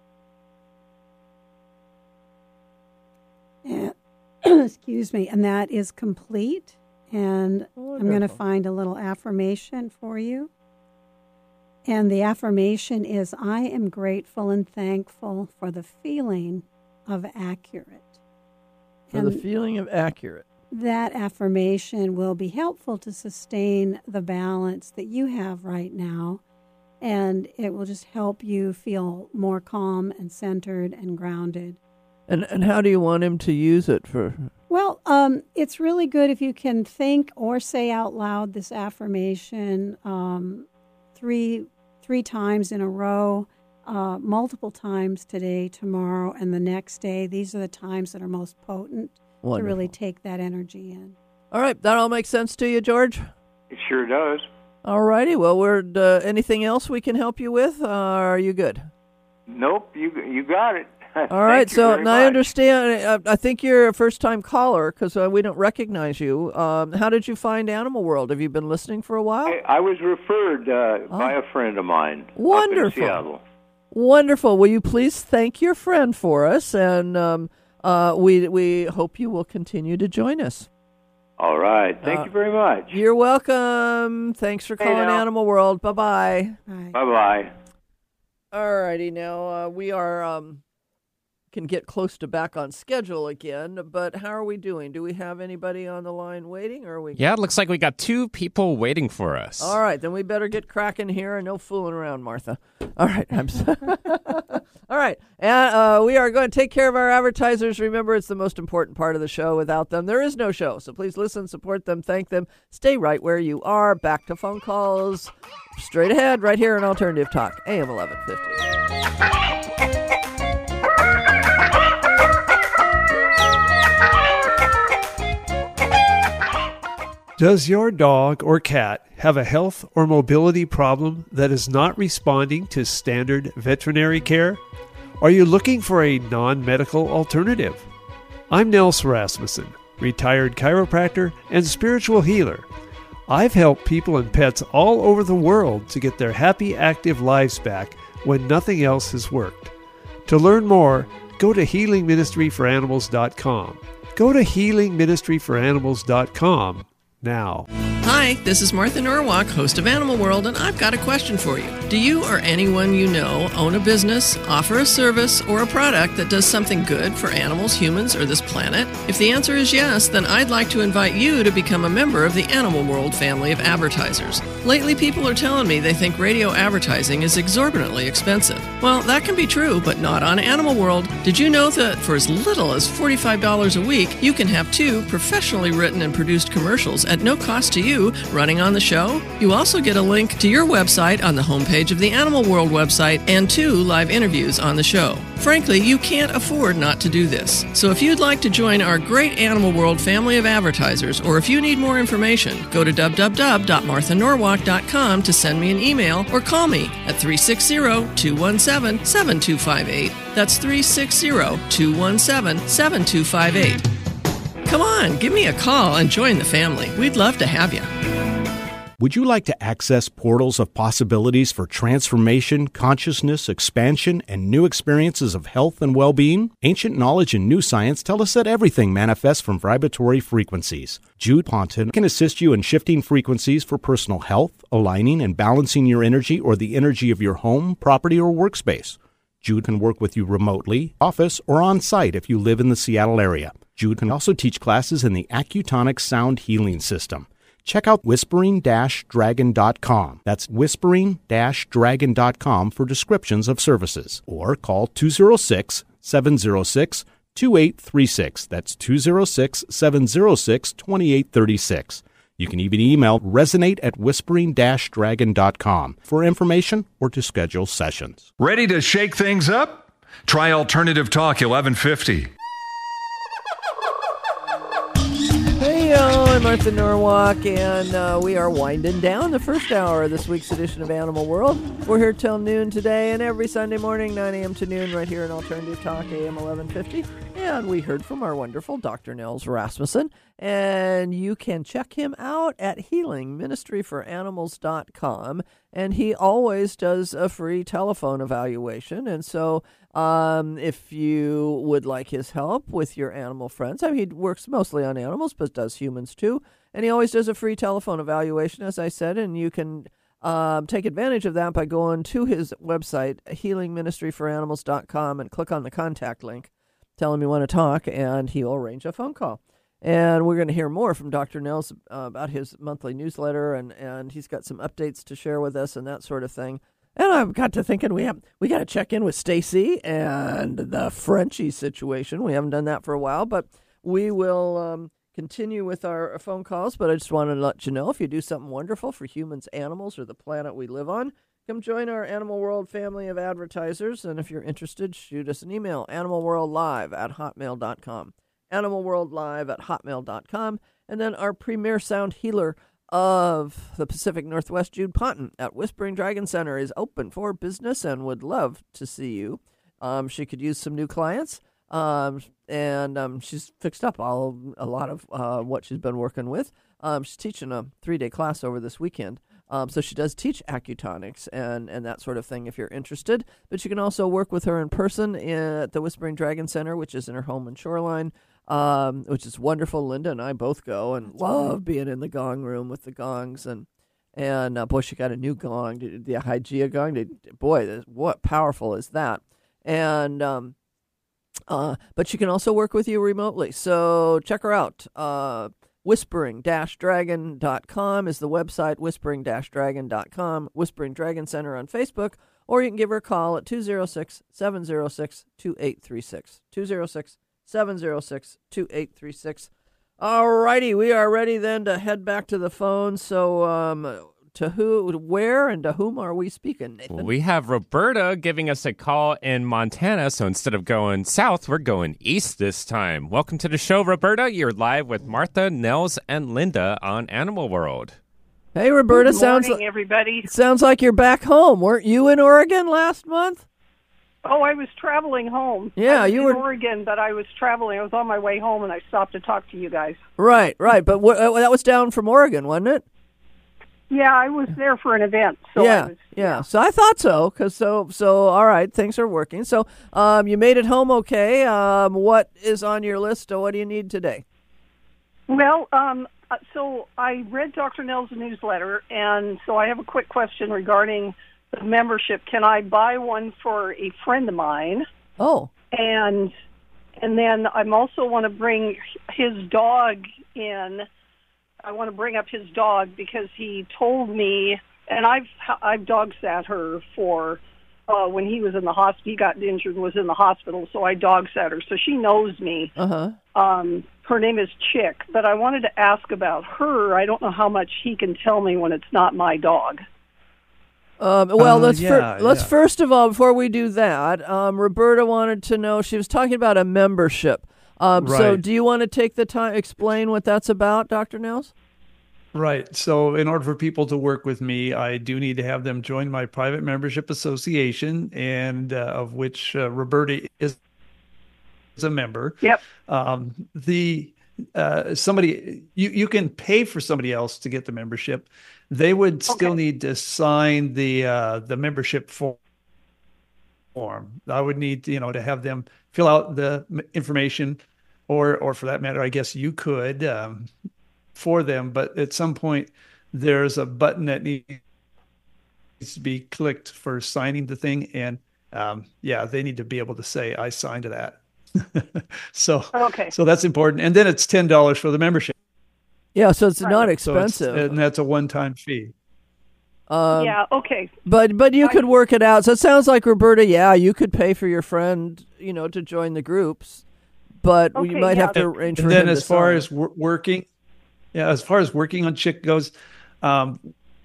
And, excuse me, and that is complete. And Wonderful. I'm going to find a little affirmation for you. And the affirmation is, I am grateful and thankful for the feeling of accurate. For and the feeling of accurate. That affirmation will be helpful to sustain the balance that you have right now. And it will just help you feel more calm and centered and grounded. And and how do you want him to use it for? Well, um, it's really good if you can think or say out loud this affirmation um, three three times in a row, uh, multiple times today, tomorrow, and the next day. These are the times that are most potent Wonderful. To really take that energy in. All right, that all makes sense to you, George? It sure does. All righty. Well, we're uh, anything else we can help you with? Uh, are you good? Nope, you you got it. All right, so now I understand. Uh, I think you're a first-time caller because uh, we don't recognize you. Um, how did you find Animal World? Have you been listening for a while? I, I was referred uh, oh. by a friend of mine. Wonderful. Up in Seattle. Wonderful. Will you please thank your friend for us, and um, uh, we we hope you will continue to join us. All right. Thank uh, you very much. You're welcome. Thanks for calling hey Animal World. Bye-bye. Bye. Bye-bye. All righty. Now, uh, we are... Um, can get close to back on schedule again, but how are we doing? Do we have anybody on the line waiting, or are we? Yeah, it looks like we got two people waiting for us. All right, then we better get cracking here and no fooling around, Martha. All right, I'm so- all right, and uh, we are going to take care of our advertisers. Remember, it's the most important part of the show. Without them, there is no show. So please listen, support them, thank them. Stay right where you are. Back to phone calls straight ahead, right here on Alternative Talk, A M eleven fifty. Does your dog or cat have a health or mobility problem that is not responding to standard veterinary care? Are you looking for a non-medical alternative? I'm Nels Rasmussen, retired chiropractor and spiritual healer. I've helped people and pets all over the world to get their happy, active lives back when nothing else has worked. To learn more, go to healing ministry for animals dot com. Go to healing ministry for animals dot com now. Hi, this is Martha Norwalk, host of Animal World, and I've got a question for you. Do you or anyone you know own a business, offer a service, or a product that does something good for animals, humans, or this planet? If the answer is yes, then I'd like to invite you to become a member of the Animal World family of advertisers. Lately, people are telling me they think radio advertising is exorbitantly expensive. Well, that can be true, but not on Animal World. Did you know that for as little as forty-five dollars a week, you can have two professionally written and produced commercials at no cost to you running on the show? You also get a link to your website on the homepage of the Animal World website and two live interviews on the show. Frankly, you can't afford not to do this. So if you'd like to join our great Animal World family of advertisers, or if you need more information, go to w w w dot martha norwalk dot com to send me an email or call me at three six zero, two one seven, seven two five eight. That's three six zero, two one seven, seven two five eight. Come on, give me a call and join the family. We'd love to have you. Would you like to access portals of possibilities for transformation, consciousness, expansion, and new experiences of health and well-being? Ancient knowledge and new science tell us that everything manifests from vibratory frequencies. Jude Ponton can assist you in shifting frequencies for personal health, aligning and balancing your energy or the energy of your home, property, or workspace. Jude can work with you remotely, office, or on-site if you live in the Seattle area. Jude can also teach classes in the Accutonic Sound Healing System. Check out whispering dash dragon dot com. That's whispering dash dragon dot com for descriptions of services. Or call two oh six, seven oh six, two eight three six. That's two oh six, seven oh six, two eight three six. You can even email resonate at whispering dash dragon dot com for information or to schedule sessions. Ready to shake things up? Try Alternative Talk eleven fifty. Hey, y'all, I'm Martha Norwalk, and uh, we are winding down the first hour of this week's edition of Animal World. We're here till noon today, and every Sunday morning, nine a.m. to noon, right here in Alternative Talk, A M eleven fifty. And we heard from our wonderful Doctor Nels Rasmussen, and you can check him out at healing ministry for animals dot com, and he always does a free telephone evaluation, and so um, if you would like his help with your animal friends, I mean, he works mostly on animals, but does humans too, and he always does a free telephone evaluation, as I said, and you can um, take advantage of that by going to his website, healing ministry for animals dot com, and click on the contact link. Tell him you want to talk, and he'll arrange a phone call. And we're going to hear more from Doctor Nels uh, about his monthly newsletter, and, and he's got some updates to share with us and that sort of thing. And I've got to thinking we have we got to check in with Stacy and the Frenchie situation. We haven't done that for a while, but we will um, continue with our phone calls. But I just wanted to let you know, if you do something wonderful for humans, animals, or the planet we live on, come join our Animal World family of advertisers, and if you're interested, shoot us an email, animalworldlive at hotmail dot com, animalworldlive at hotmail dot com, and then our premier sound healer of the Pacific Northwest, Jude Ponton, at Whispering Dragon Center, is open for business and would love to see you. Um, she could use some new clients, um, and um, she's fixed up all a lot of uh, what she's been working with. Um, she's teaching a three-day class over this weekend. Um, so she does teach acutonics and, and that sort of thing if you're interested. But you can also work with her in person at the Whispering Dragon Center, which is in her home in Shoreline, um, which is wonderful. Linda and I both go and love being in the gong room with the gongs. And, and uh, boy, she got a new gong, the Hygeia gong. Boy, what powerful is that? And um, uh, but she can also work with you remotely. So check her out. Uh whispering dash dragon dot com is the website, whispering dash dragon dot com, Whispering Dragon Center on Facebook, or you can give her a call at two oh six, seven oh six, two eight three six, two oh six, seven oh six, two eight three six. All righty, we are ready then to head back to the phone. So um, to who, where, and to whom are we speaking, Nathan? We have Roberta giving us a call in Montana, so instead of going south, we're going east this time. Welcome to the show, Roberta. You're live with Martha, Nels, and Linda on Animal World. Hey, Roberta. Good sounds morning, everybody. Sounds like you're back home. Weren't you in Oregon last month? Oh, I was traveling home. Yeah, I was you in were Oregon, but I was traveling. I was on my way home, and I stopped to talk to you guys. Right, right. But wh- that was down from Oregon, wasn't it? Yeah, I was there for an event. So yeah, I was, yeah, yeah. So I thought so. Cause so, so all right, things are working. So um, you made it home okay. Um, what is on your list, or what do you need today? Well, um, so I read Doctor Nels' newsletter, and so I have a quick question regarding the membership. Can I buy one for a friend of mine? Oh. And and then I'm also want to bring his dog in. I want to bring up his dog because he told me, and I've I've dog sat her for uh, when he was in the hospital. He got injured and was in the hospital, so I dog sat her. So she knows me. Uh huh. Um, her name is Chick, but I wanted to ask about her. I don't know how much he can tell me when it's not my dog. Um, well, Uh, let's yeah, fir- let's yeah. first of all, before we do that, um, Roberta wanted to know. She was talking about a membership. Um, So, Right. do you want to take the time explain what that's about, Doctor Nels? Right. So, in order for people to work with me, I do need to have them join my private membership association, and uh, of which uh, Roberta is, is a member. Yep. Um, the uh, somebody you you can pay for somebody else to get the membership. They would still Okay. need to sign the uh, the membership form. Form. I would need you know to have them fill out the m- information, or or for that matter, I guess you could. Um, for them, but at some point there's a button that needs to be clicked for signing the thing, and um, yeah, they need to be able to say I signed to that. so Okay. so that's important, and then it's ten dollars for the membership. Yeah, so it's Right. not So it's- expensive. and that's a one-time fee. um, yeah. Okay. But but you I- could work it out. So it sounds like, Roberta, yeah, you could pay for your friend, you know, to join the groups, but you Okay, might yeah. have to arrange for And then him as to far sign. as wor- working, yeah, as far as working on Chick goes, um,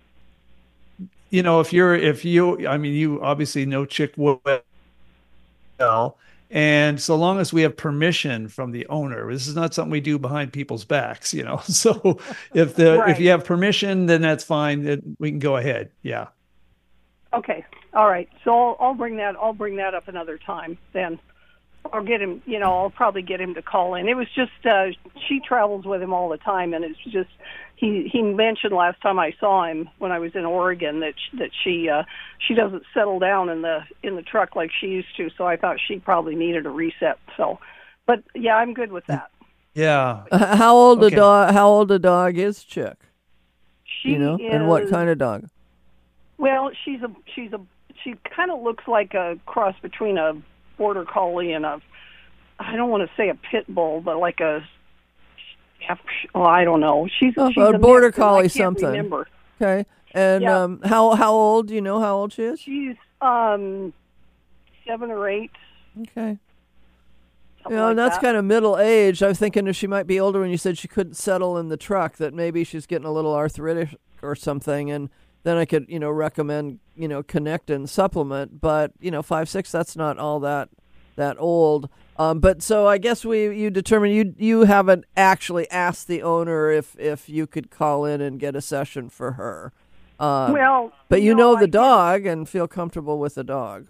you know, if you're, if you, I mean, you obviously know Chick well, and so long as we have permission from the owner, this is not something we do behind people's backs, you know. So if the Right. if you have permission, then that's fine. Then we can go ahead. Yeah. Okay. All right. So I'll, I'll bring that. I'll bring that up another time then. Or get him. You know, I'll probably get him to call in. It was just uh, she travels with him all the time, and it's just he he mentioned last time I saw him when I was in Oregon that sh- that she uh, she doesn't settle down in the in the truck like she used to. So I thought she probably needed a reset. So, but yeah, I'm good with that. Yeah. Uh, how old Okay. a dog? How old a dog is Chick? She You know, is, and what kind of dog? Well, she's a she's a she kind of looks like a cross between a border collie and a I don't want to say a pit bull, but like a oh, I don't know. She's, Oh, she's a a border mix, and I collie can't something. Remember. Okay, and Yeah. um, how how old? Do you know how old she is? She's um seven or eight. Okay. something You know, like and that's that. kind of middle age. I was thinking if she might be older when you said she couldn't settle in the truck, that maybe she's getting a little arthritic or something, and then I could, you know, recommend, you know, Connect and supplement. But, you know, five, six, that's not all that that old. Um, but so I guess we you determined you you haven't actually asked the owner if, if you could call in and get a session for her. Uh, Well, but you no, know the I- dog and feel comfortable with the dog.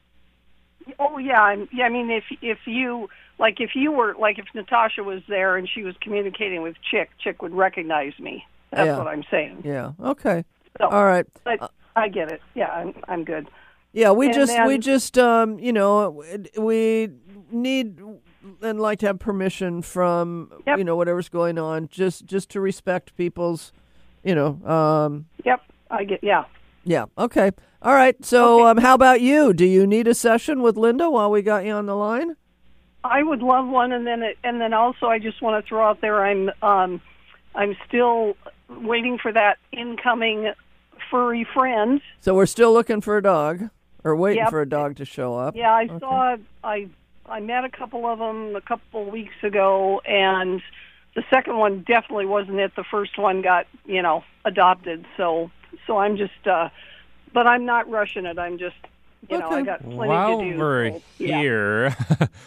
Oh yeah, I'm, yeah. I mean, if if you like, if you were like, if Natasha was there and she was communicating with Chick, Chick would recognize me. That's Yeah. what I'm saying. Yeah. Okay. So, All right. But I get it. Yeah, I'm I'm good. Yeah, we And just we then- just um you know we need and like to have permission from Yep. you know whatever's going on just just to respect people's you know um Yep, I get. Yeah. yeah okay all right so um how about you? Do you need a session with Linda while we got you on the line? I would love one, and then it, and then also I just want to throw out there I'm um I'm still waiting for that incoming furry friend. So we're still looking for a dog or waiting Yep. for a dog to show up. Yeah, I Okay. saw I I met a couple of them a couple weeks ago, and the second one definitely wasn't it. The first one got you know adopted, so so I'm just uh, but I'm not rushing it. I'm just you know I got plenty While to do. we're so, yeah. here,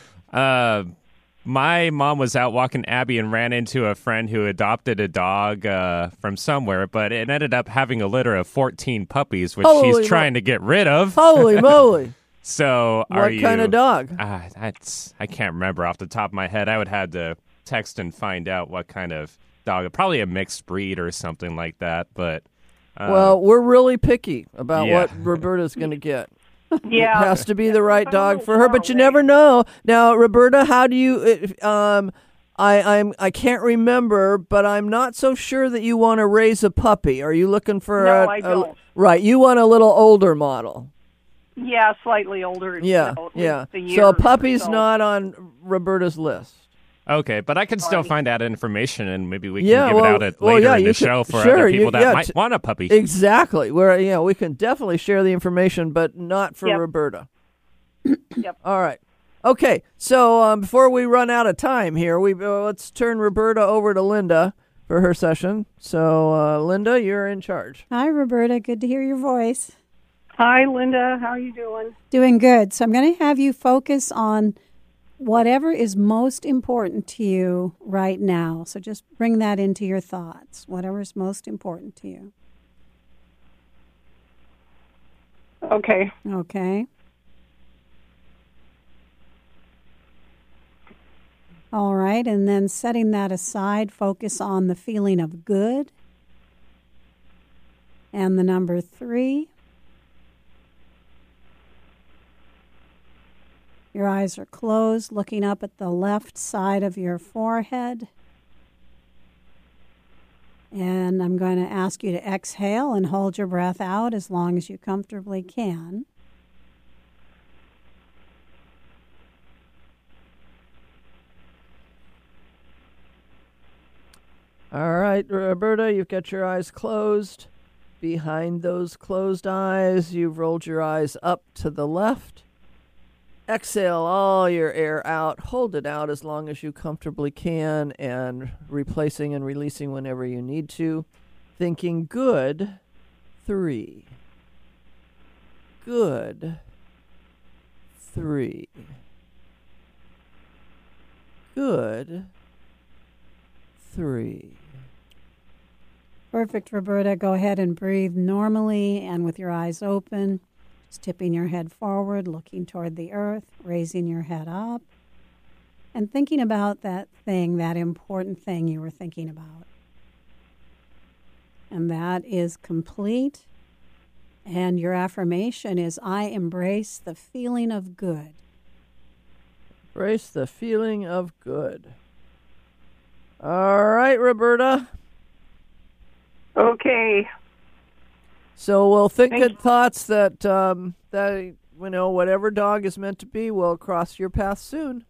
uh, my mom was out walking Abby and ran into a friend who adopted a dog uh, from somewhere, but it ended up having a litter of fourteen puppies, which Holy she's mo- trying to get rid of. Holy moly! So, are What you, kind of dog? Uh, that's I can't remember off the top of my head. I would have to text and find out what kind of dog. Probably a mixed breed or something like that. But uh, Well, we're really picky about yeah. what Roberta's going to get. Yeah. It has to be the right I'm a dog little for her, far but you away. never know. Now, Roberta, how do you? if- Um, I I'm I can't remember, but I'm not so sure that you want to raise a puppy. Are you looking for No, a, I a- don't. right? You want a little older model. Yeah, slightly older. Yeah, you know, at yeah. least a So year a or puppy's so. not on Roberta's list. okay, but I can still find out information, and maybe we can Yeah, give well- it out at well, later yeah, in you the could- show for sure, other you- people that yeah, might t- want a puppy. Exactly. Where yeah, we can definitely share the information, but not for Yep. Roberta. Yep. All right. Okay. So um, before we run out of time here, we uh, let's turn Roberta over to Linda for her session. So uh, Linda, you're in charge. Hi, Roberta. Good to hear your voice. Hi, Linda. How are you doing? Doing good. So I'm going to have you focus on whatever is most important to you right now. So just bring that into your thoughts, whatever is most important to you. Okay. Okay. All right, and then setting that aside, focus on the feeling of good. And the number three. Your eyes are closed, looking up at the left side of your forehead. And I'm going to ask you to exhale and hold your breath out as long as you comfortably can. All right, Roberta, you've got your eyes closed. Behind those closed eyes, you've rolled your eyes up to the left. Exhale all your air out. Hold it out as long as you comfortably can, and replacing and releasing whenever you need to. Thinking good, three. Good, three. Good, three. Perfect, Roberta. Go ahead and breathe normally and with your eyes open. Just tipping your head forward, looking toward the earth, raising your head up, and thinking about that thing, that important thing you were thinking about. And that is complete. And your affirmation is, I embrace the feeling of good. Embrace the feeling of good. All right, Roberta. Okay. So we'll think Thank good thoughts that, um, that, you know, whatever dog is meant to be will cross your path soon.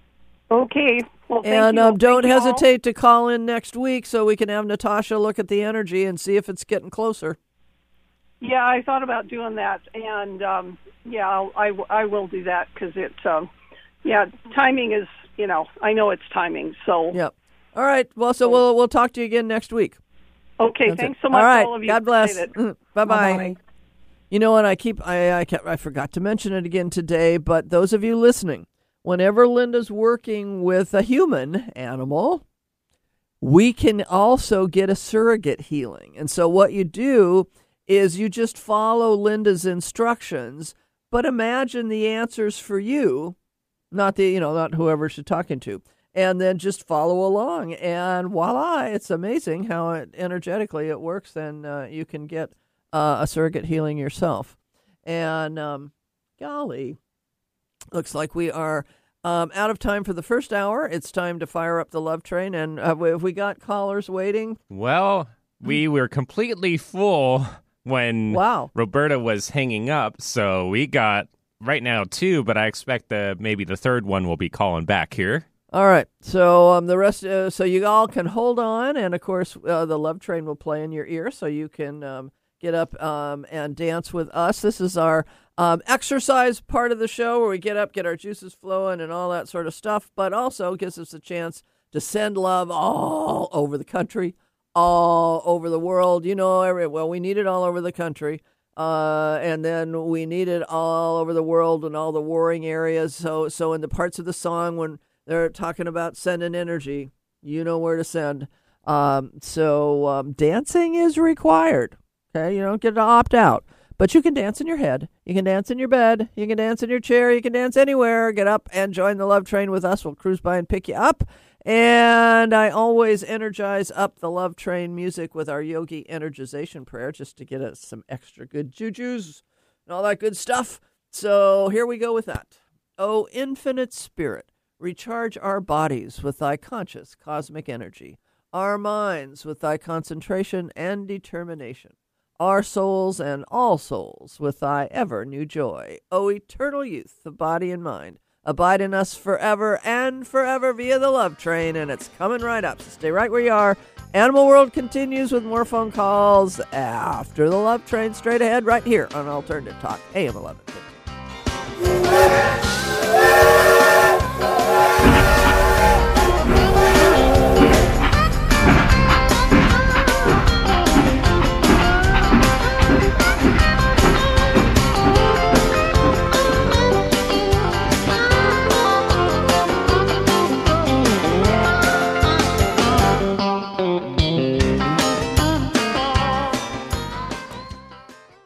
Okay. Well, thank and you. um, don't Thank you all. hesitate to call in next week so we can have Natasha look at the energy and see if it's getting closer. Yeah, I thought about doing that, and um, yeah, I'll, I, I will do that because it, um, yeah, timing is, you know, I know it's timing, so. Yep. All right. Well, so we'll we'll talk to you again next week. Okay, That's thanks it. so much, all, right. all of you. God bless. Appreciate it. Bye bye. Bye-bye. You know what? I keep I I, kept, I forgot to mention it again today, but those of you listening, whenever Linda's working with a human animal, we can also get a surrogate healing. And so what you do is you just follow Linda's instructions, but imagine the answers for you, not the you know not whoever she's talking to. And then just follow along, and voila, it's amazing how it, energetically it works, and uh, you can get uh, a surrogate healing yourself. And um, golly, looks like we are um, out of time for the first hour. It's time to fire up the love train, and uh, have we got callers waiting? Well, we were completely full when wow. Roberta was hanging up, so we got right now two, but I expect the maybe the third one will be calling back here. All right, so um, the rest, uh, so you all can hold on, and of course, uh, the love train will play in your ear, so you can um, get up um, and dance with us. This is our um, exercise part of the show where we get up, get our juices flowing, and all that sort of stuff, but also gives us a chance to send love all over the country, all over the world. You know, every, well, we need it all over the country. Uh, and then we need it all over the world in all the warring areas. So, so in the parts of the song when they're talking about sending energy, you know where to send. Um, so um, dancing is required. Okay, you don't get to opt out, but you can dance in your head. You can dance in your bed. You can dance in your chair. You can dance anywhere. Get up and join the love train with us. We'll cruise by and pick you up. And I always energize up the love train music with our yogi energization prayer just to get us some extra good jujus and all that good stuff. So here we go with that. Oh, infinite spirit, recharge our bodies with thy conscious cosmic energy, our minds with thy concentration and determination, our souls and all souls with thy ever new joy. O eternal youth of body and mind, abide in us forever and forever via the love train, and it's coming right up. So stay right where you are. Animal World continues with more phone calls after the love train, straight ahead right here on Alternative Talk, A M eleven fifty.